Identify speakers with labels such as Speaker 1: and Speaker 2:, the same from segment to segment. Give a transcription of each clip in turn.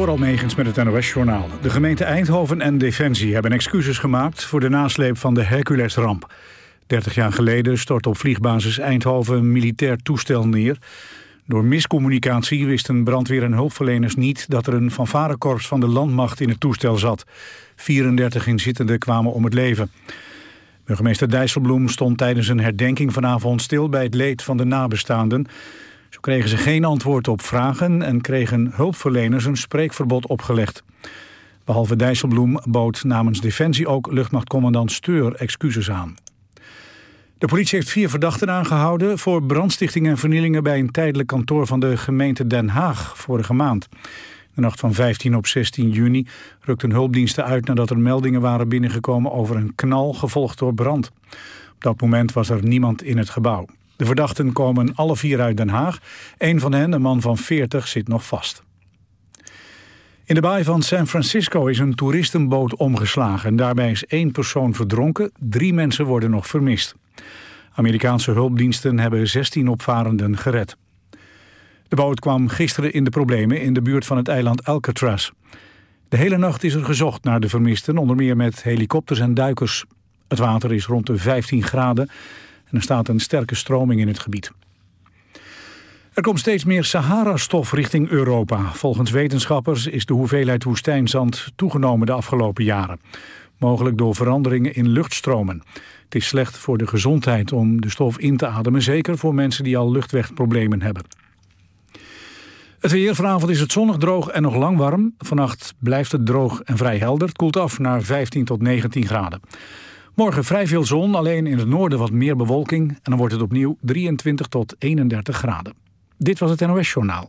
Speaker 1: Door Almegens met het NOS-journaal. De gemeente Eindhoven en Defensie hebben excuses gemaakt voor de nasleep van de Hercules-ramp. 30 jaar geleden stort op vliegbasis Eindhoven een militair toestel neer. Door miscommunicatie wisten brandweer en hulpverleners niet dat er een fanfarekorps van de landmacht in het toestel zat. 34 inzittenden kwamen om het leven. Burgemeester Dijsselbloem stond tijdens een herdenking vanavond stil bij het leed van de nabestaanden. Zo kregen ze geen antwoord op vragen en kregen hulpverleners een spreekverbod opgelegd. Behalve Dijsselbloem bood namens Defensie ook luchtmachtcommandant Steur excuses aan. De politie heeft 4 verdachten aangehouden voor brandstichting en vernielingen bij een tijdelijk kantoor van de gemeente Den Haag vorige maand. De nacht van 15 op 16 juni rukten hulpdiensten uit nadat er meldingen waren binnengekomen over een knal gevolgd door brand. Op dat moment was er niemand in het gebouw. De verdachten komen alle 4 uit Den Haag. Eén van hen, een man van 40, zit nog vast. In de baai van San Francisco is een toeristenboot omgeslagen. Daarbij is 1 persoon verdronken, 3 mensen worden nog vermist. Amerikaanse hulpdiensten hebben 16 opvarenden gered. De boot kwam gisteren in de problemen in de buurt van het eiland Alcatraz. De hele nacht is er gezocht naar de vermisten, onder meer met helikopters en duikers. Het water is rond de 15 graden en er staat een sterke stroming in het gebied. Er komt steeds meer Sahara-stof richting Europa. Volgens wetenschappers is de hoeveelheid woestijnzand toegenomen de afgelopen jaren. Mogelijk door veranderingen in luchtstromen. Het is slecht voor de gezondheid om de stof in te ademen, zeker voor mensen die al luchtwegproblemen hebben. Het weer, vanavond is het zonnig, droog en nog lang warm. Vannacht blijft het droog en vrij helder. Het koelt af naar 15 tot 19 graden. Morgen vrij veel zon, alleen in het noorden wat meer bewolking. En dan wordt het opnieuw 23 tot 31 graden. Dit was het NOS-journaal.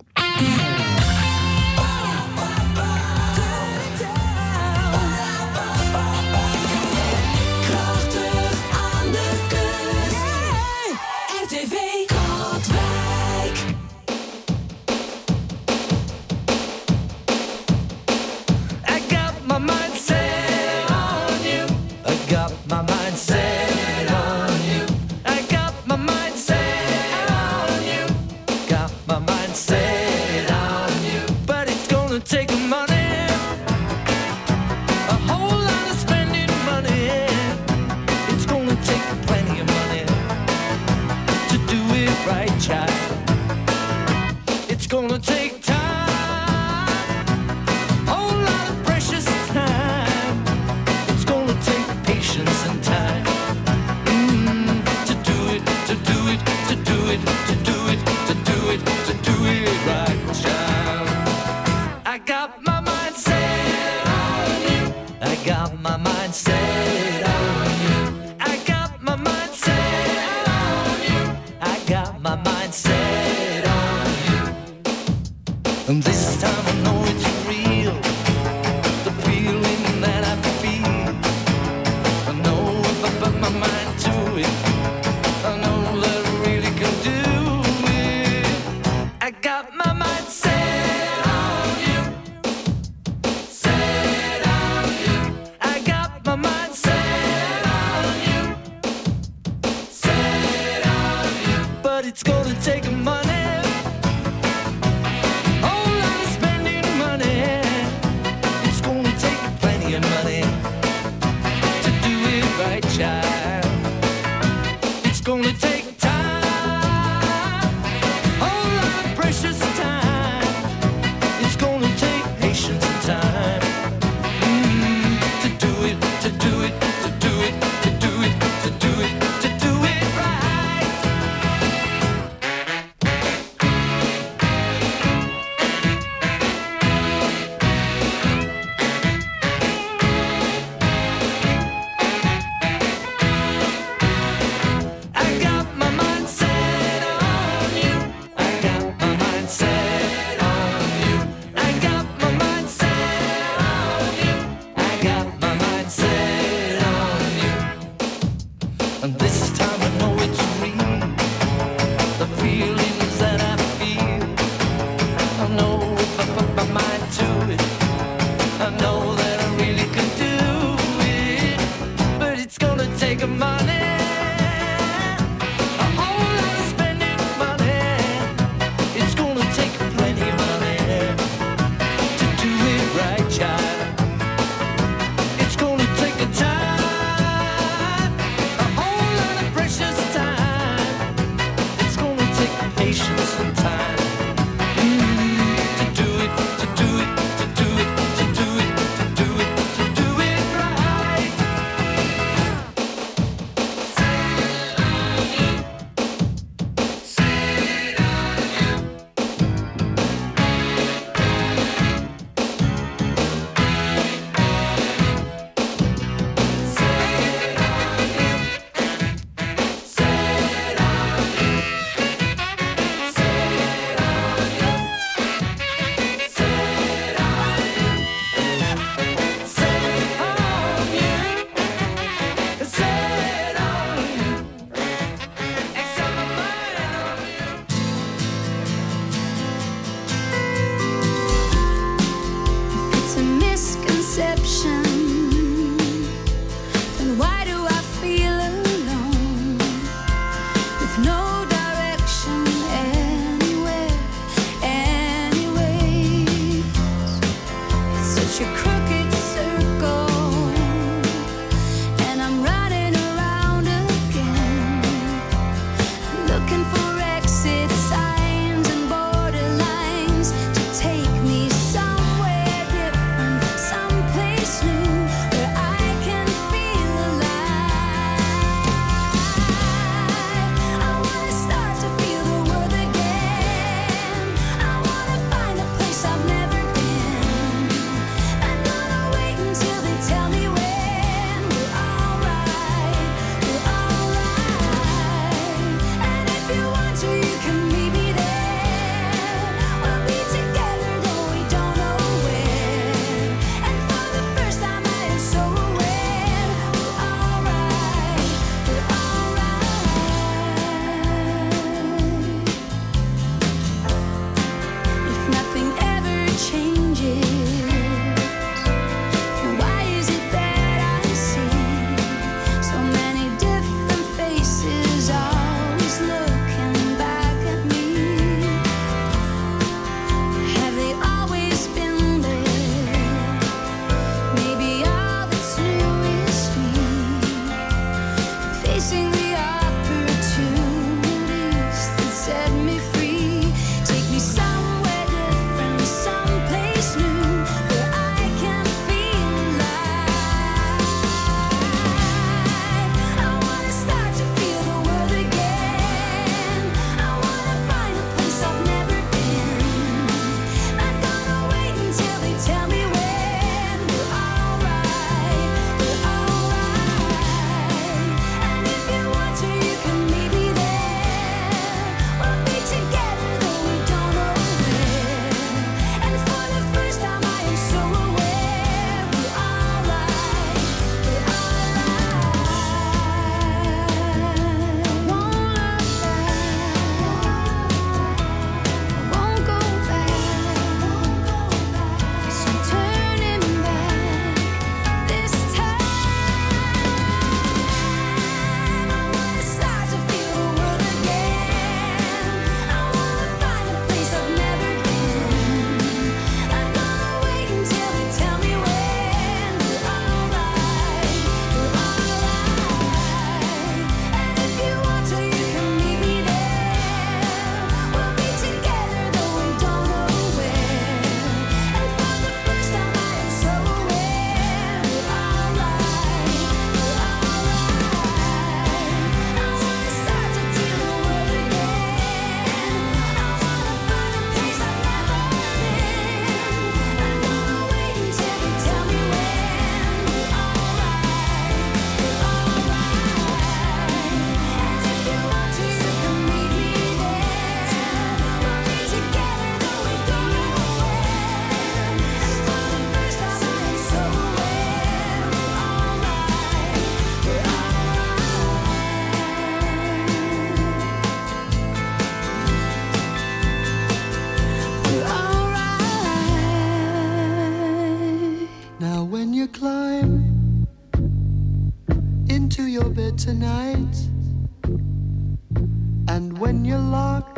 Speaker 2: And when you lock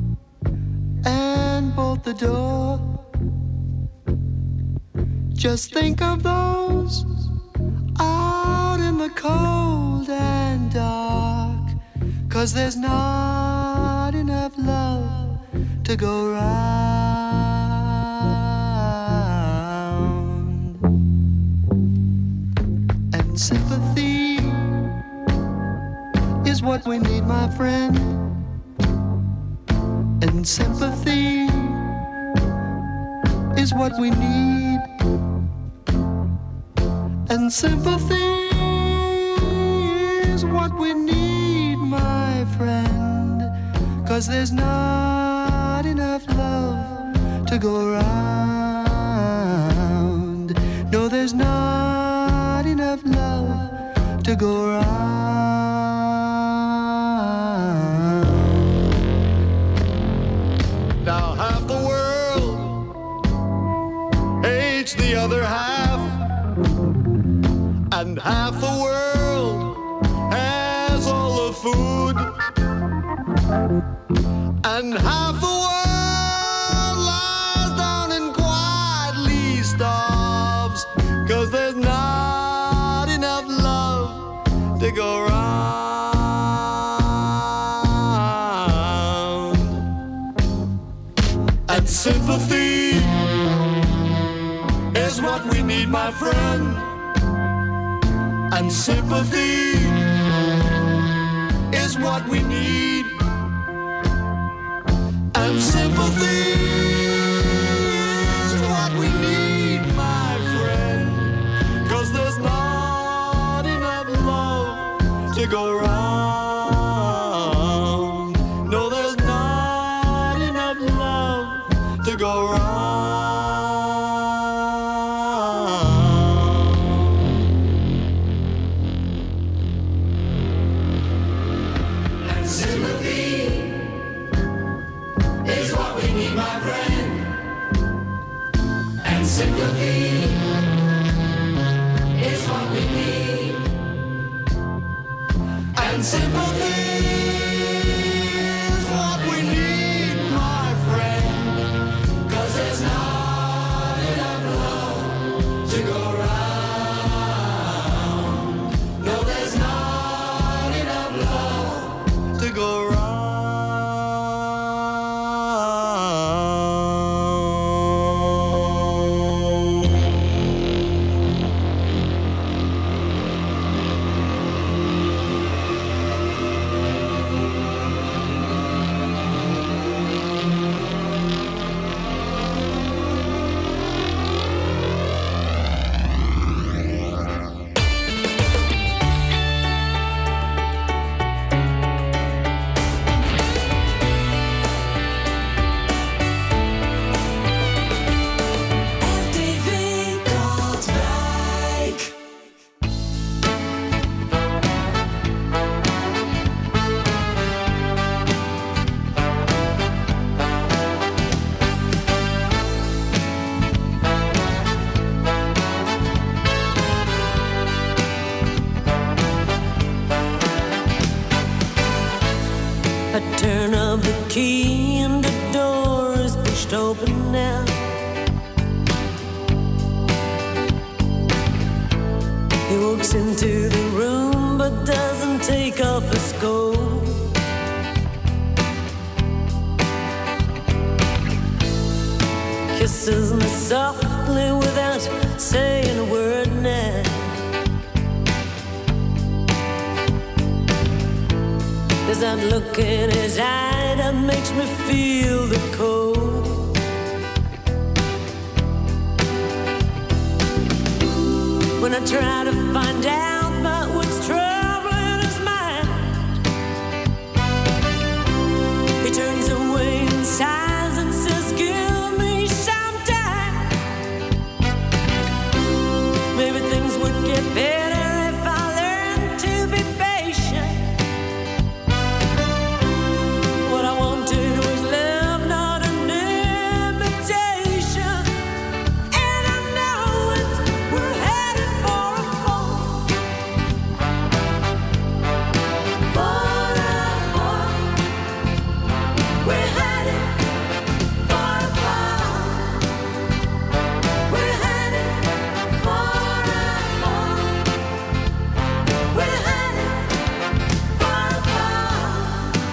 Speaker 2: and bolt the door, just think of those out in the cold and dark, 'cause there's not enough love to go round. And sympathy is what we need, my friend. And sympathy is what we need. And sympathy is what we need, my friend. 'Cause there's not enough love to go round. No, there's not enough love to go round.
Speaker 3: Now half the world hates the other half, and half the world has all the food, and half the world lies down and quietly starves, 'cause there's not enough love to go round. And sympathy is what we need, my friend. And sympathy is what we need. And sympathy is what we need, my friend. 'Cause there's not enough love to go round. No, there's not enough love to go round.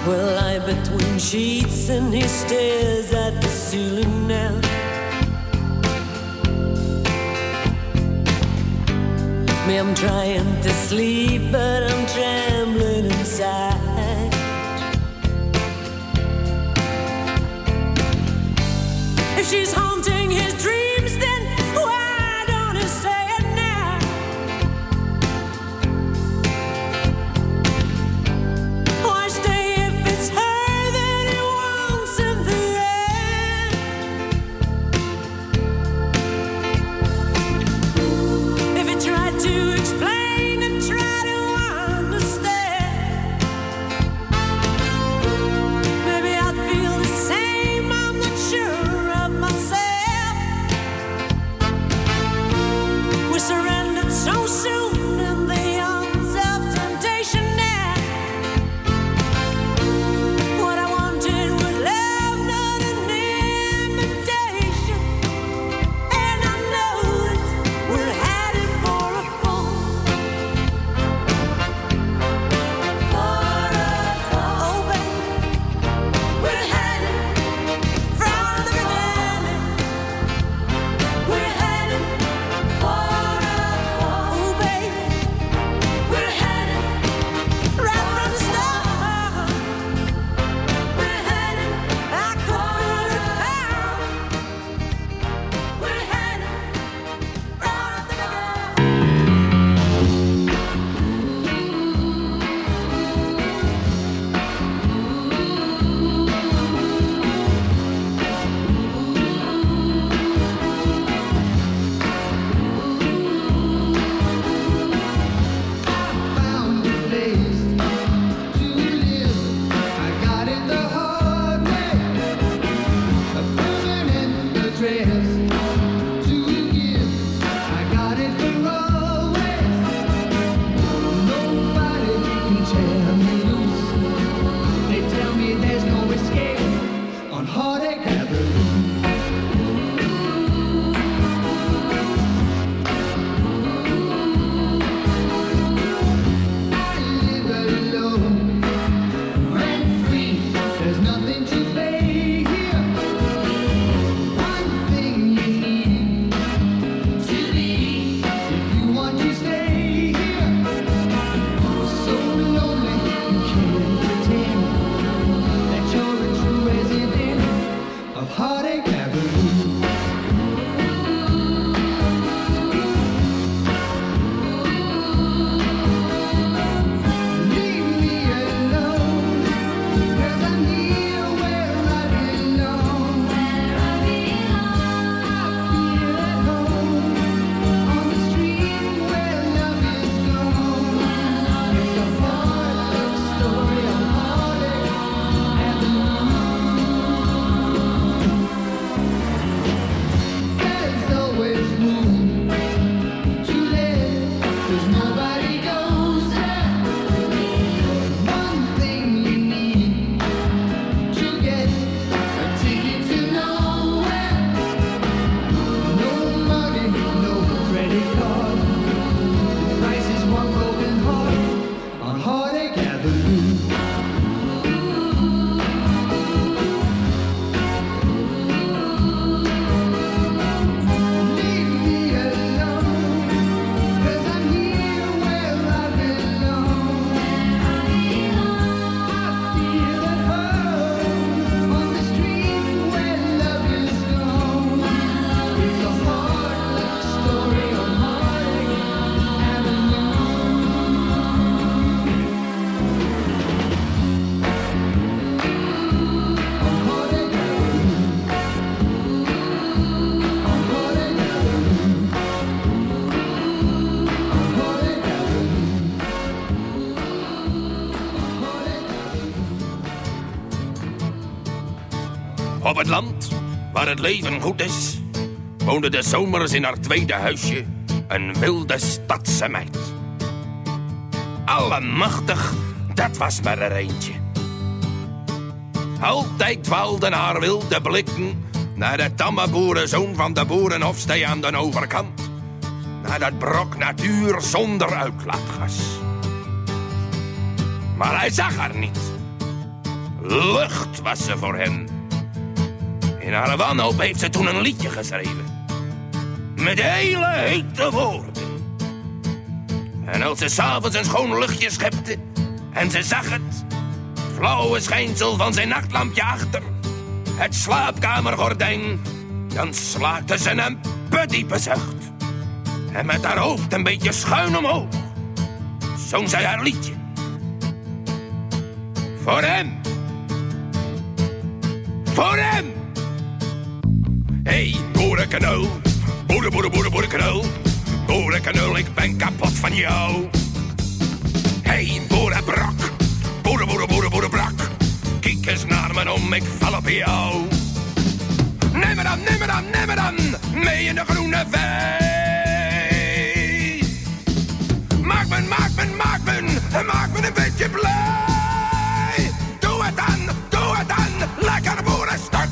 Speaker 4: We'll lie between sheets and he stares at the ceiling now. Me, I'm trying to sleep, but I'm trembling inside. If she's haunting his dreams, then why don't he say it now? Why stay if it's her that he wants in the end? If he tried to explain and try to understand, maybe I'd feel the same, I'm not sure of myself. We surrendered so soon in the arms of temptation now. What I wanted was love, not an invitation. And I know that we're headed for a fall. Oh, baby, we're headed from the beginning. We're headed for a fall. Oh, baby, we're headed right from the start. We're headed, I could feel it now. We're headed from the beginning.
Speaker 2: Found a place to live. I got it the hard way. A permanent address to give. I got it the always. Nobody can tear me loose. They tell me there's no escape on Heartache Avenue. I live alone, rent free. There's nothing to pay here. One thing you need to be if you want to stay here. So lonely you can't pretend that you're a true resident of Heartache Avenue. Leave me alone, 'cause I'm here where I belong. I feel at home on the street where love is gone. It's a heartbreak story of Heartache Avenue. There's always room to live, 'cause nobody goes there. One thing you need to get a ticket to nowhere. No money, no credit card. The price is one broken heart on Heartache Avenue. Leave me alone, 'cause I'm here where I belong. I feel at home on the street where love is gone. It's a heartbreak story on Heartache Avenue. On Heartache Avenue. On Heartache Avenue. On Heartache Avenue. On Heartache Avenue.
Speaker 5: Op het land, waar het leven goed is, woonde de zomers in haar tweede huisje een wilde stadse meid. Allemachtig, dat was maar er eentje. Altijd dwaalden haar wilde blikken naar de tamme boerenzoon van de boerenhofstee aan de overkant. Naar dat brok natuur zonder uitlaatgas. Maar hij zag haar niet. Lucht was ze voor hem. In haar wanhoop heeft ze toen een liedje geschreven. Met hele hete woorden. En als ze 's avonds een schoon luchtje schepte en ze zag het flauwe schijnsel van zijn nachtlampje achter het slaapkamergordijn, dan slaakte ze een diepe zucht. En met haar hoofd een beetje schuin omhoog zong zij haar liedje. Voor hem. Voor hem. Hey, boerenkanul. Boerenkanul. Boerenkanul, ik ben kapot van jou. Hey, boerenbrak. Boerenbrak. Kijk eens naar me om, ik val op jou. Neem me dan, mee in de groene wei. Maak me een beetje blij. Doe het dan, lekker boerenstuk.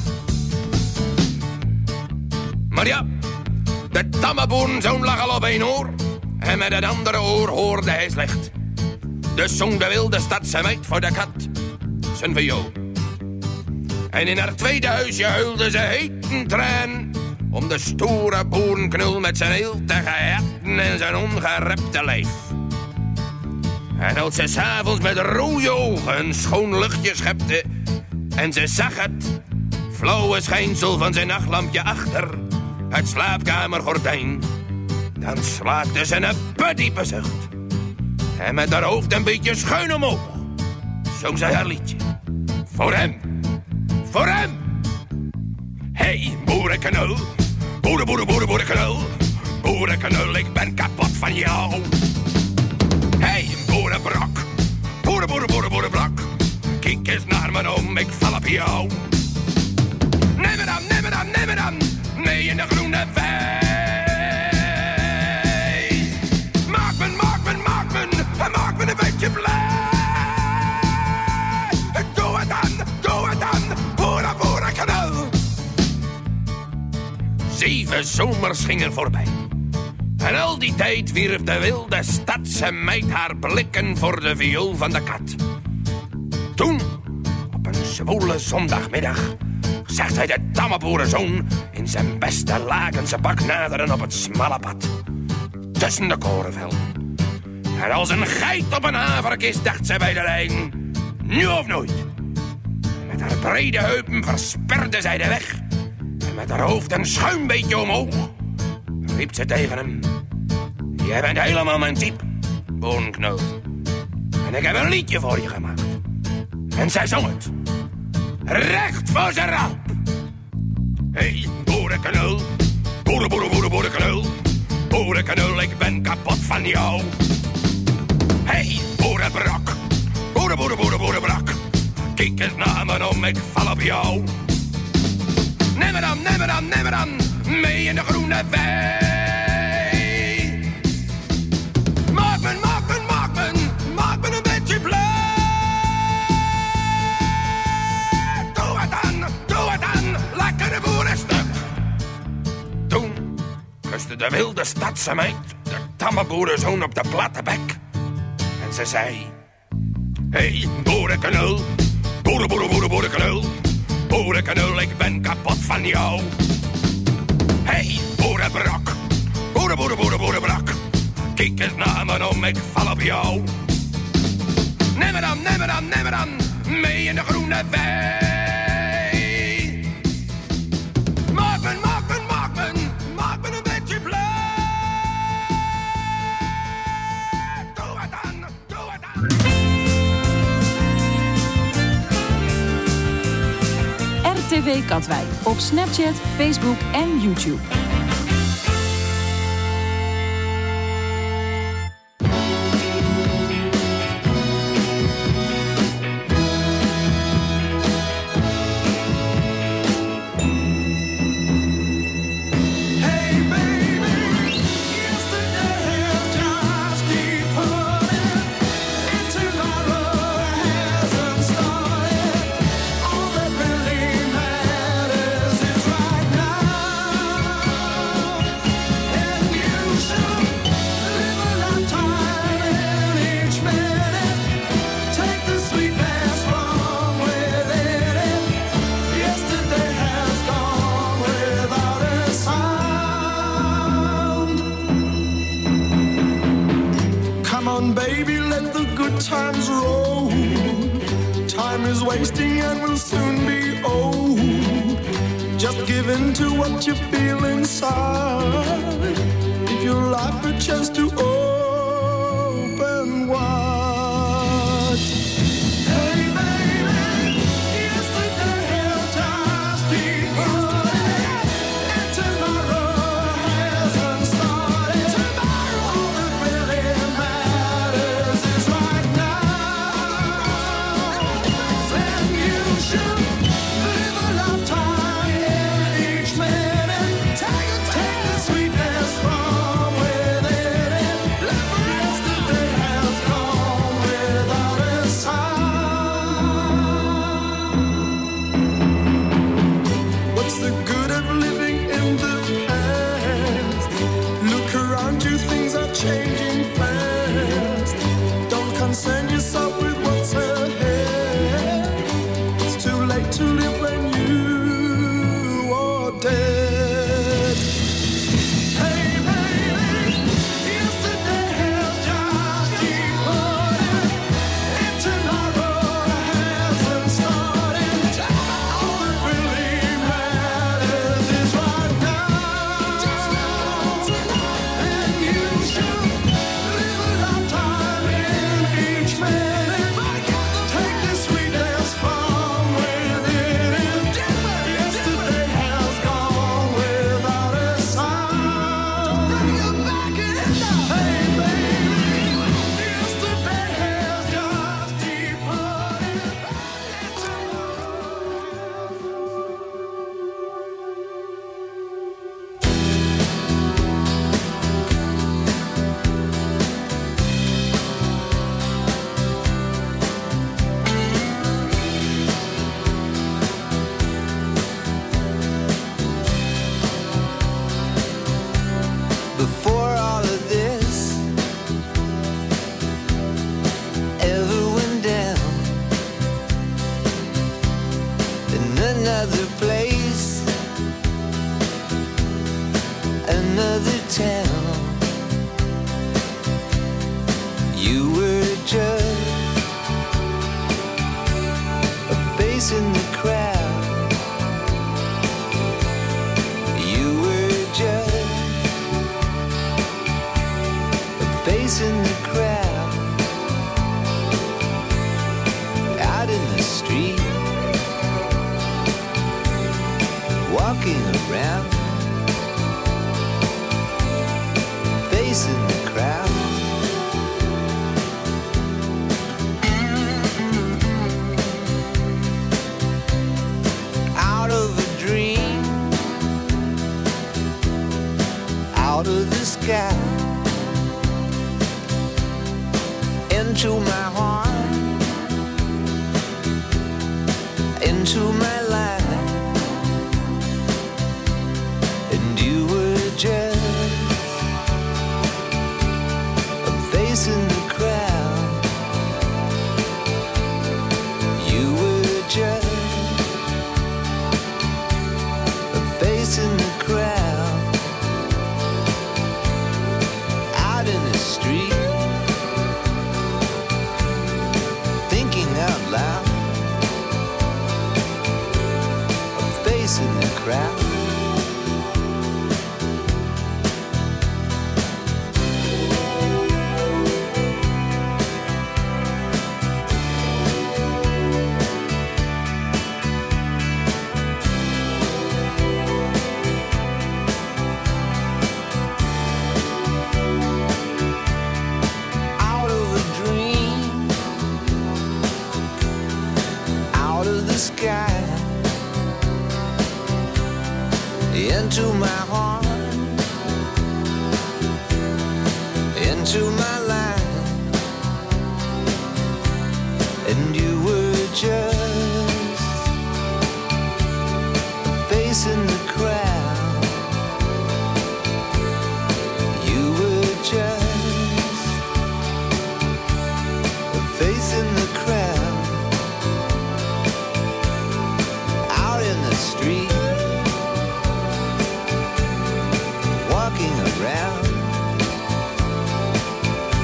Speaker 5: Maar ja, de tamme boerenzoon lag al op één oor. En met het andere oor hoorde hij slecht. Dus zong de wilde stadse meid voor de kat zijn viool. En in haar tweede huisje huilde ze heet een traan om de stoere boerenknul met zijn eeltige herten en zijn ongerepte lijf. En als ze 's avonds met rode ogen een schoon luchtje schepte en ze zag het flauwe schijnsel van zijn nachtlampje achter het slaapkamergordijn, dan slaakte ze een diepe zucht. En met haar hoofd een beetje schuin omhoog zong zij haar liedje. Voor hem. Voor hem. Hey, boerenkanul. Boerenkanul. Boerenkanul, ik ben kapot van jou. Hey, boerenbrak. Boerenbrak. Kijk eens naar me om, ik val op jou. Neem me dan, mee in de groene wei. Maak me een beetje blij. Doe het dan, boerenkanul. 7 zomers gingen voorbij. En al die tijd wierp de wilde stadse meid haar blikken voor de viool van de kat. Toen, op een zwoele zondagmiddag, zag zij de tamme boerenzoon in zijn beste lakense pak naderen op het smalle pad. Tussen de korenvelden. En als een geit op een haverkist dacht zij bij de lijn. Nu of nooit. Met haar brede heupen versperde zij de weg. En met haar hoofd een schuin beetje omhoog riep ze tegen hem. Jij bent helemaal mijn type, boerenknul. En ik heb een liedje voor je gemaakt. En zij zong het. Recht voor zijn raap. Hey, boerenknul. Boerenknul. Boerenknul, ik ben kapot van jou. Hey, boerenbrak. Boerenbrak. Kijk eens naar me om, ik val op jou. Neem me dan, mee in de groene wei. Maak me een beetje blij. Doe het dan, lekkere boerenstuk. Toen kuste de wilde stadse meid de tamme boerenzoon op de platte bek. En ze zei: hey, boerenkanul. Boerenkanul. Boerenkanul, ik ben kapot van jou. Hey, boerenbrak. Boerenbrak. Kijk eens naar me om, ik val op jou. Neem me dan, mee in de groene wei. Maak me een beetje blij. Doe het dan.
Speaker 6: RTV Katwijk op Snapchat, Facebook en YouTube.
Speaker 2: All that really matters is right now.
Speaker 7: is wasting and will soon be old. Just give in to what you feel inside. Give your life a chance to open wide. Hey baby, yesterday has just begun, and tomorrow hasn't started. All that really matters is right now. And you should live a lifetime in each minute. Take the sweetness from within it. Let the rest of the day has gone without a sign. What's the good of living in the past? Look around you, things are changing fast. Don't concern yourself with what's ahead. It's too late to live when you are dead. Hey baby, yesterday has just departed, and tomorrow hasn't started. All that really matters is right now. And you should live a lifetime in each minute. Take the sweetness from within it. Yesterday has gone without a sign. Bring it back in. Hey baby, yesterday has just departed, and before all of this ever went down, in another place, another town, you were just a face in the crowd. You were just a face in the crowd, out in the street, walking around, face in the crowd. Out of a dream, out of the sky, into my heart, into my life, and you were just a face in the crowd. You were just a face in the crowd, out in the street, thinking out loud, a face in the crowd. Out of a dream, out of the sky, into my heart, into my life, and you were just a face in the crowd. You were just a face in the crowd, out in the street, walking around,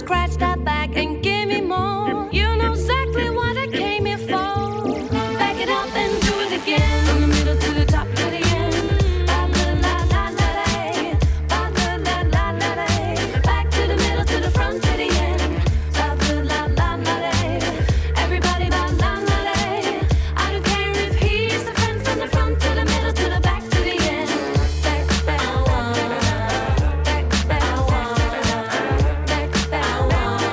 Speaker 4: scratch that back and give me more. You know exactly what I came here for. Back it up and do it again. From the middle to the top to the end. Ba-la-la-la-la-la. Ba-la-la-la-la-la. Back to the middle to the front to the end. Ba-la-la-la-la-la. Everybody ba-la-la-la. I don't care if he's the friend from the front to the middle to the back to the end. Back, back, back, back, back, back, back, back, back, back.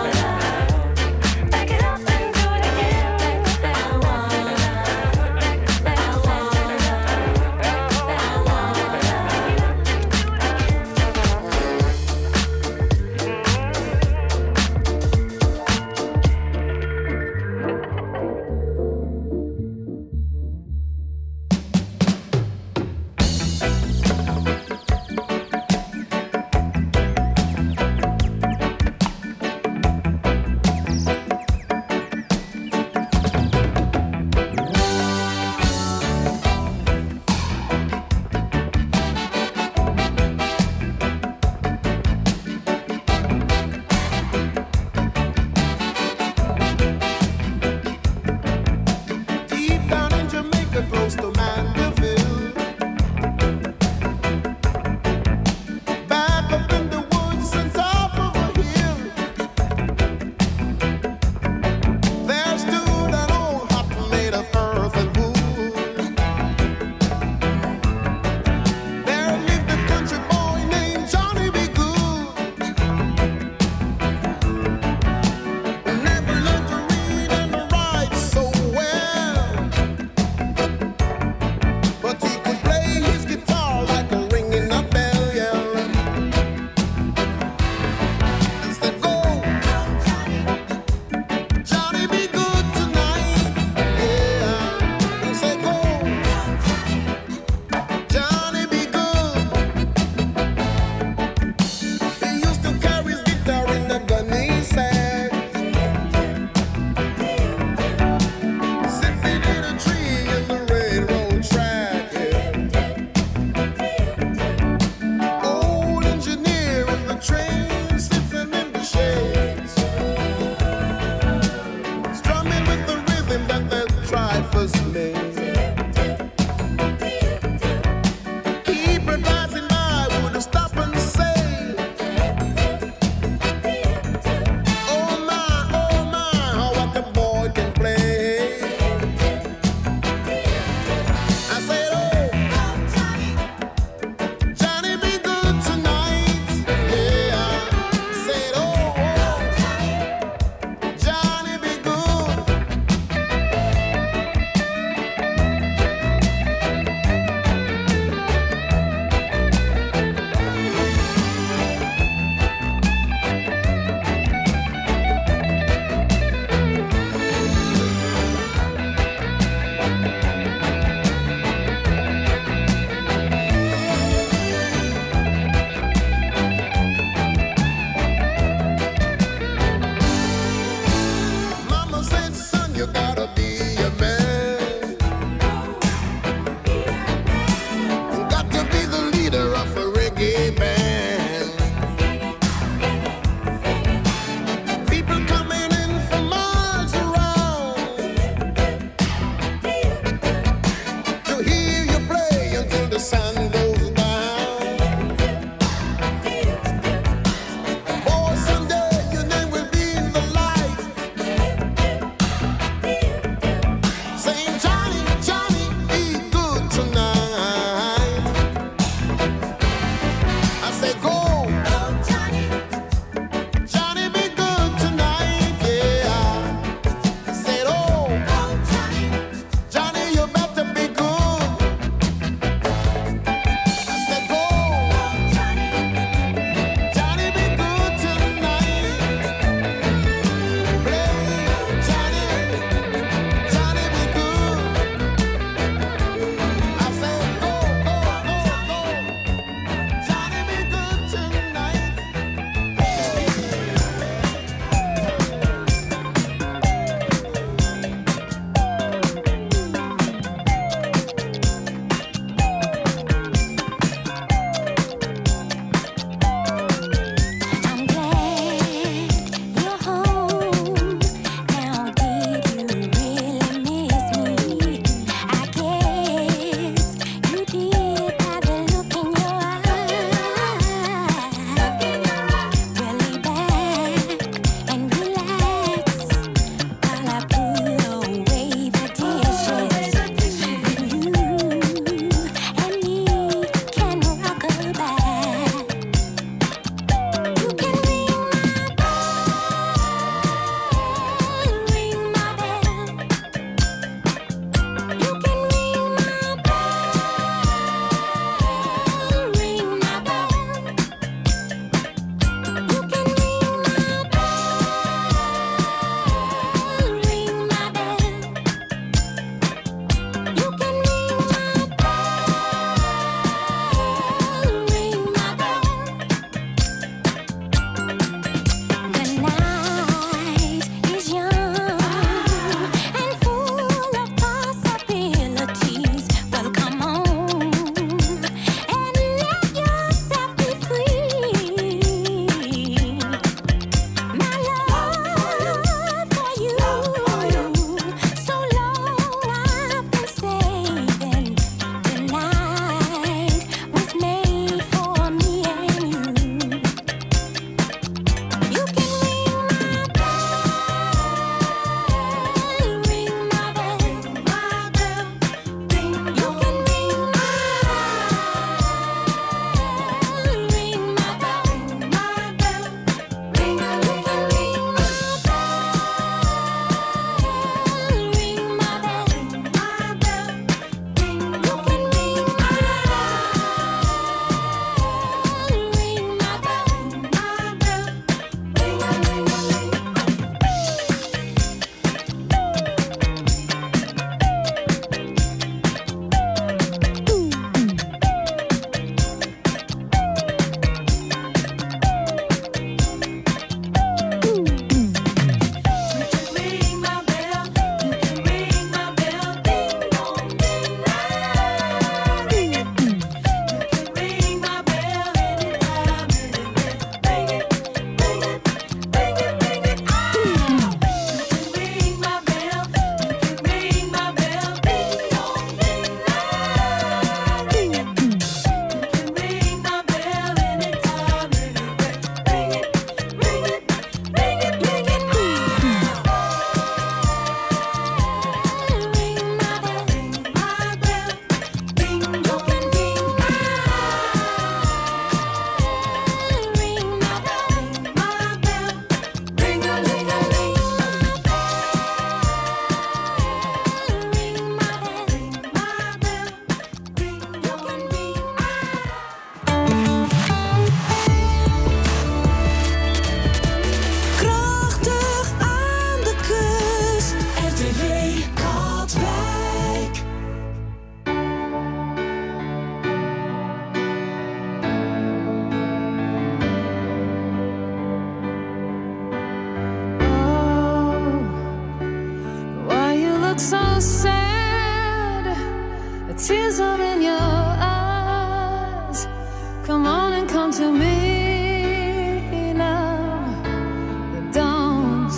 Speaker 4: so sad. The tears are in your eyes. Come on and come to me now. Don't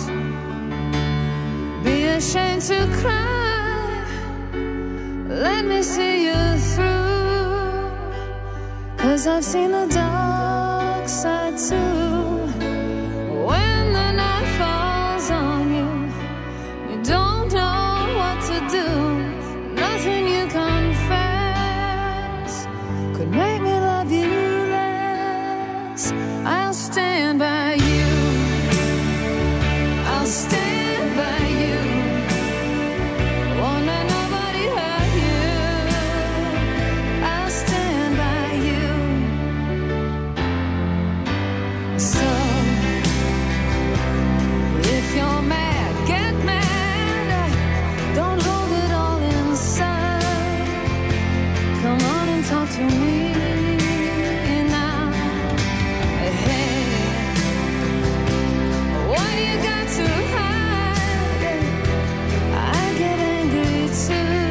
Speaker 4: be ashamed to cry. Let me see you through. 'Cause I've seen the dark side too. When the night falls on you, you don't know what to do. Nothing you confess could make me love you less. I'll stand by you. I'll stand by you. Won't let nobody hurt you. I'll stand by you. So if you're mad, get mad. Don't hold it all inside. Come on and talk to me now. Hey, what do you got to hide? I get angry too.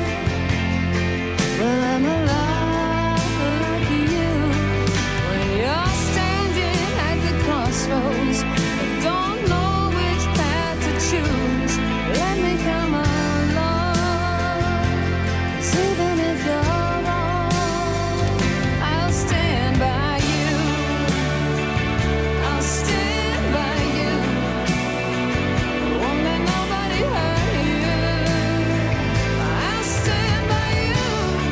Speaker 4: Well, I'm alive like you. When you're standing at the crossroads, don't know which path to choose. Let me come along. 'Cause even if you're wrong, I'll stand by you. I'll stand by you. Won't let nobody hurt you. I'll stand by you.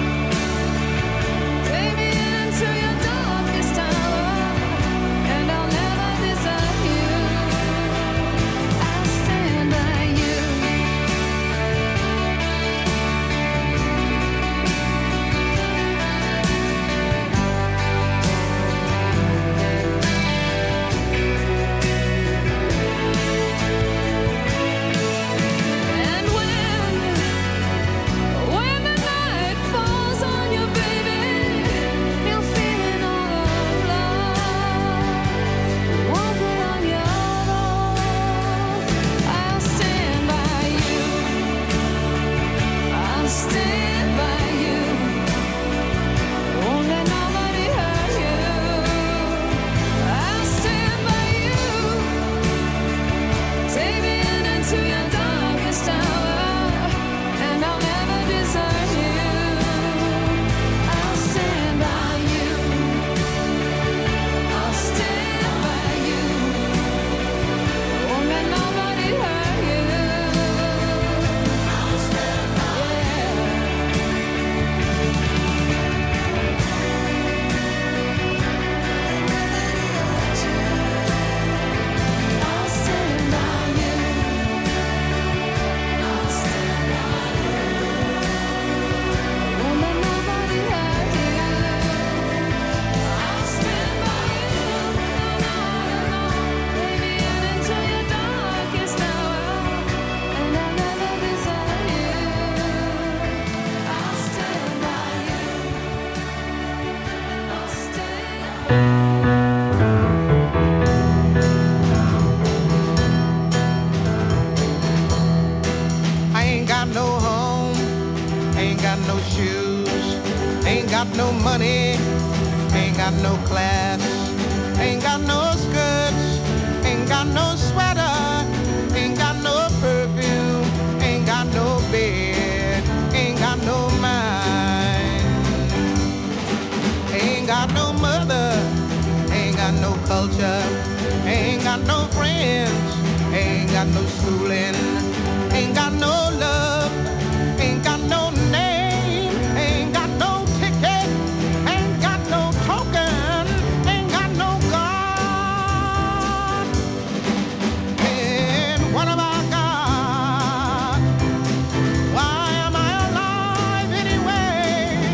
Speaker 4: Take me into your darkest hour, and I'll never desert you. I'll stand by you. And when the night falls on you, baby, you're feeling all alone. You won't be on your own. I'll stand by you. I'll stand by you. Won't let nobody hurt you. I'll stand by you. Take me into your darkest hour, and I'll never desert you. I'll stand by you. I'll stand by you. Won't let nobody hurt you. I'll stand by you. I'll stand by you. I'll stand by you. Won't let nobody hurt you. I'll stand by you. No, no, no. Take me into your darkest hour, and I'll never desert you. I'll stand by you. I'll
Speaker 8: I ain't got no home, ain't got no shoes, ain't got no money, ain't got no class, ain't got no skirts, ain't got no sweater, ain't got no perfume, ain't got no bed, ain't got no mind, ain't got no mother, ain't got no culture, ain't got no friends, ain't got no schooling, ain't got no love, ain't got no name, ain't got no ticket, ain't got no token, ain't got no God. And what have I got? Why am I alive anyway?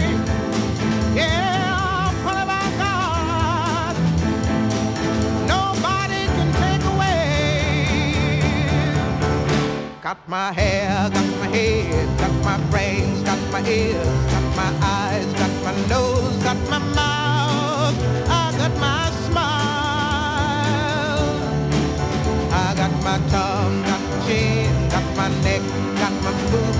Speaker 8: Yeah, what have I got? Nobody can take away. Got my hair, got my head, got my brains, got my ears, got my eyes, got my nose, got my mouth, I got my smile. I got my tongue, got my chin, got my neck, got my food,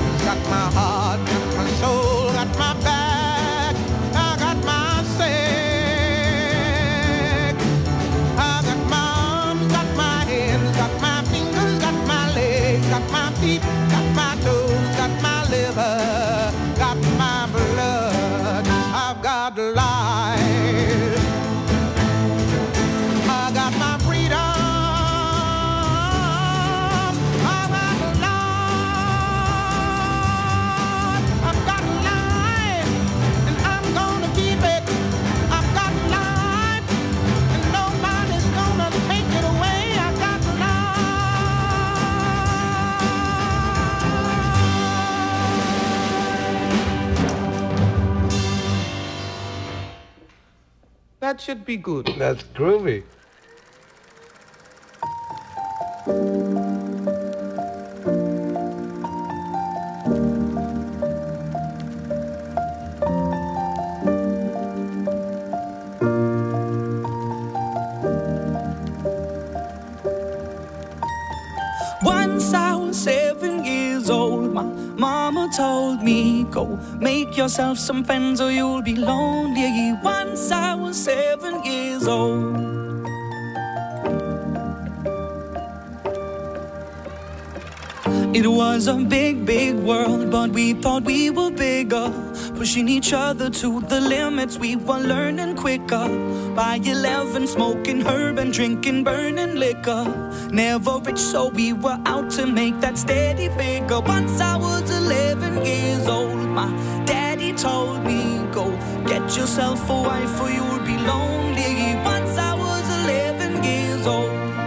Speaker 8: That should be good.
Speaker 9: That's groovy.
Speaker 10: Once I was 7 years old, my mama told me, go make yourself some friends or you'll be lonely. Once I was 7 years old. It was a big, big world, but we thought we were bigger, pushing each other to the limits. We were learning quicker. By 11, smoking herb and drinking burning liquor. Never rich, so we were out to make that steady figure. Once I was 11 years old, my daddy told me, go get yourself a wife or you'll be lonely. Once I was 11 years old.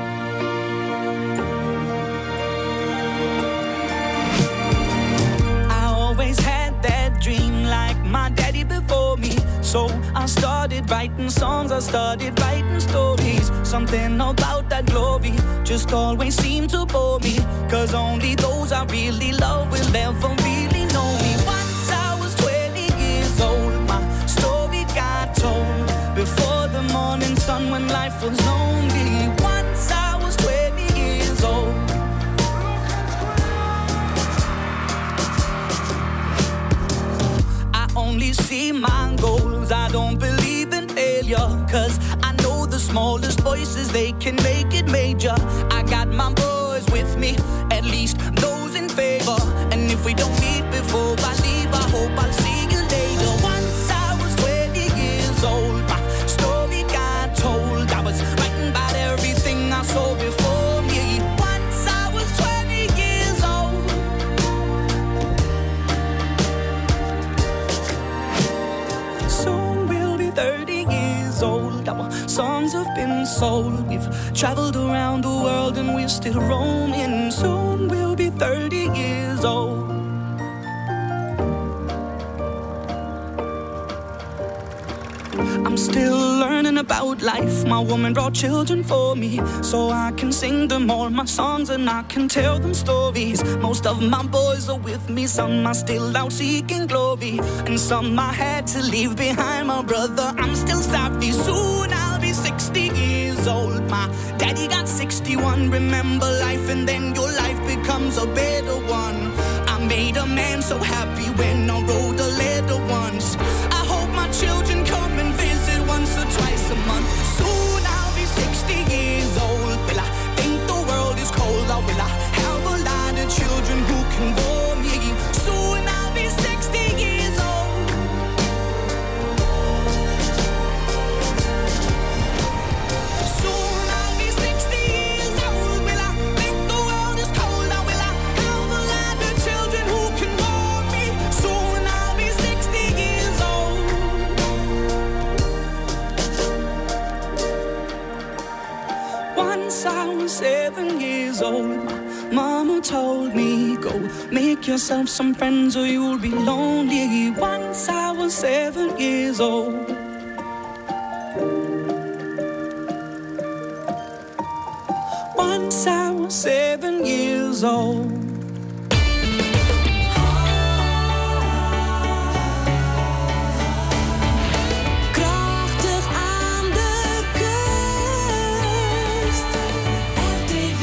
Speaker 10: Dream like my daddy before me. So I started writing songs, I started writing stories. Something about that glory just always seemed to bore me. Cause only those I really love will ever really know me. Once I was 20 years old, my story got told. Before the morning sun when life was lonely. Once I was 20 years old. Only see my goals, I don't believe in failure. Cause I know the smallest voices, they can make it major. I got my boys with me, at least those in favor. And if we don't meet before I leave, I hope I'll see you later. Once I was 20 years old, my story got told. I was writing about everything I saw before me. Once I was 20 years old. Soon we'll be 30 years old. Our songs have been sold. We've traveled around the world and we're still roaming. Soon we'll be 30 years old. I'm still learning about life. My woman brought children for me, so I can sing them all my songs and I can tell them stories. Most of my boys are with me, some are still out seeking glory, and some I had to leave behind. My brother, I'm still sorry. Soon I'll be 60 years old. My daddy got 61. Remember life and then your life becomes a better one. I made a man so happy when I wrote a letter once. I hope my children come and visit once or twice a month. Soon I'll be 60 years old. Will I think the world is cold, or will I have a lot of children who can bore me? Soon I'll be 60 years old. Soon I'll be 60 years old. Will I think the world is cold, or will I have a lot of children who can bore me? Soon I'll be 60 years old. Once I was 7 years old, my mama told me, go make yourself some friends or you'll be lonely. Once I was 7 years old. Once I was 7 years old. Krachtig aan de kust. RTV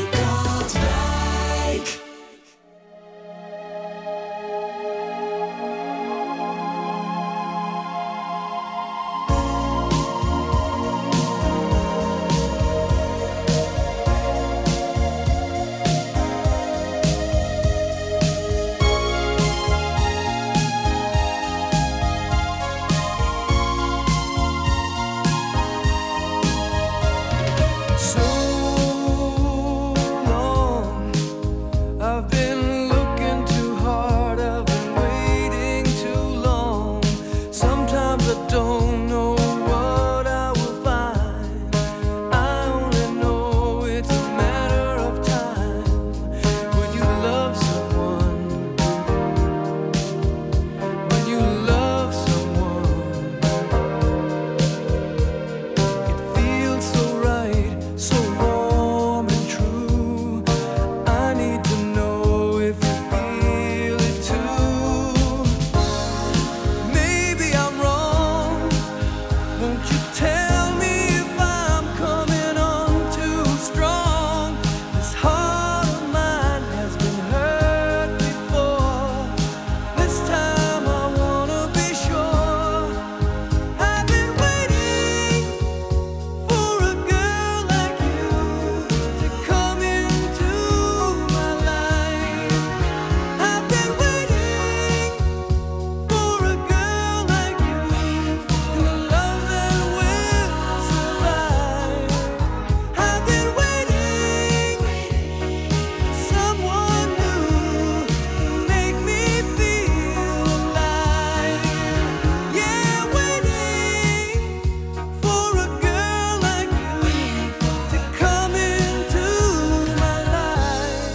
Speaker 10: Katwijk.
Speaker 7: Tell me if I'm coming on too strong. This heart of mine has been hurt before. This time I wanna be sure. I've been waiting for a girl like you to come into my life. I've been waiting for a girl like you and a love that will survive. I've been waiting for someone new to make me feel alive. Yeah, waiting for a girl like you to come into my life.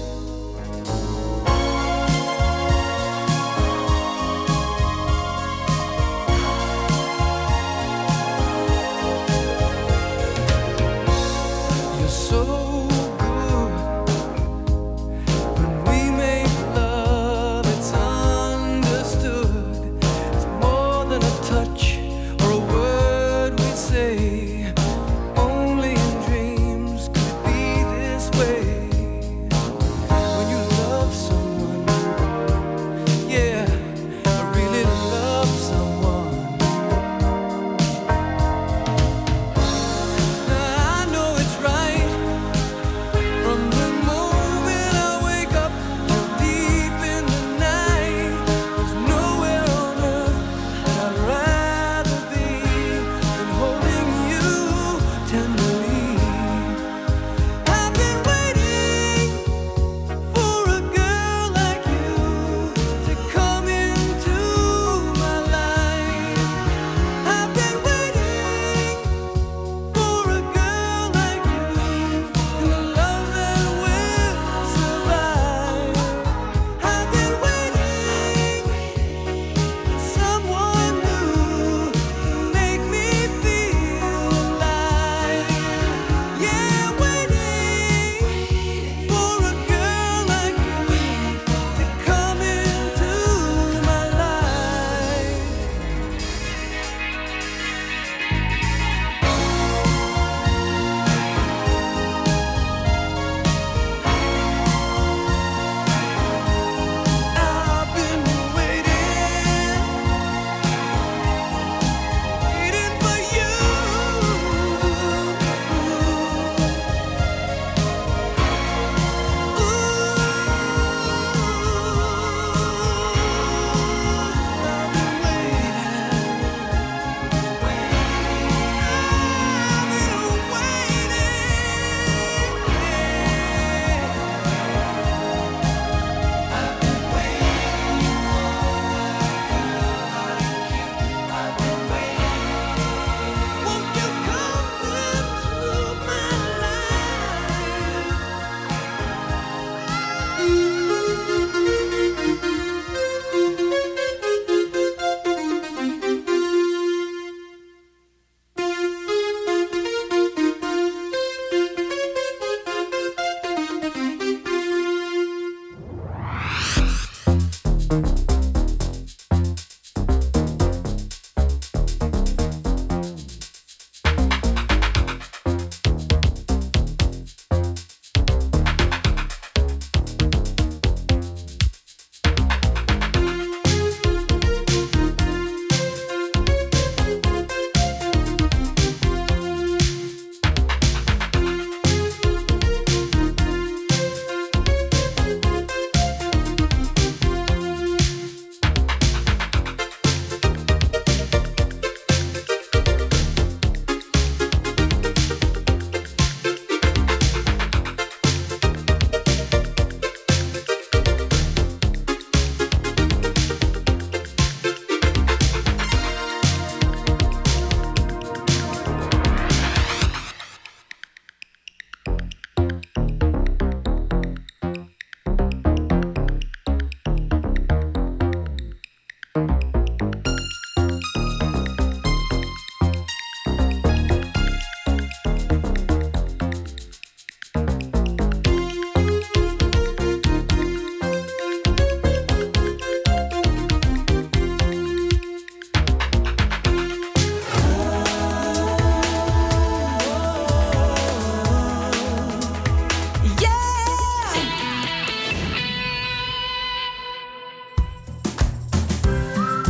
Speaker 7: You're so good. When we make love, it's understood. It's more than a touch or a word we say. Only in dreams could it be this way. When you love someone, yeah, I really love someone. I know it's right from the moment I wake up till deep in the night. There's nowhere on earth that I'd rather be than holding you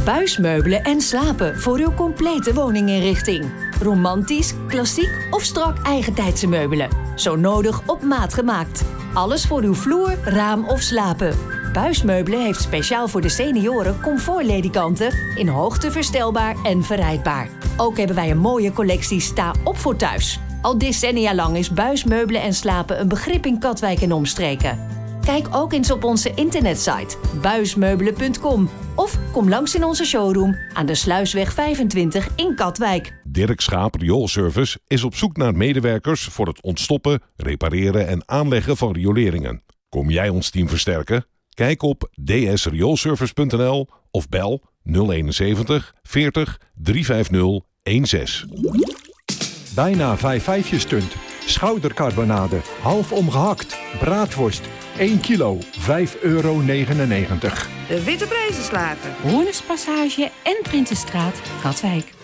Speaker 9: Buismeubelen en slapen voor uw complete woninginrichting. Romantisch, klassiek of strak eigentijdse meubelen. Zo nodig op maat gemaakt. Alles voor uw vloer, raam of slapen. Buismeubelen heeft speciaal voor de senioren comfortledikanten in hoogte verstelbaar en verrijdbaar. Ook hebben wij een mooie collectie sta op voor thuis. Al decennia lang is buismeubelen en slapen een begrip in Katwijk en omstreken. Kijk ook eens op onze internetsite buismeubelen.com of kom langs in onze showroom aan de Sluisweg 25 in Katwijk.
Speaker 11: Dirk Schaap Rioolservice is op zoek naar medewerkers voor het ontstoppen, repareren en aanleggen van rioleringen. Kom jij ons team versterken? Kijk op dsrioolservice.nl of bel 071 40 350 16.
Speaker 12: Bijna 5-5 stunt. Schoudercarbonade, half omgehakt. Braadworst, 1 kilo, €5,99.
Speaker 13: De Witte Prijzenslager.
Speaker 6: Hoornerspassage en Prinsenstraat, Katwijk.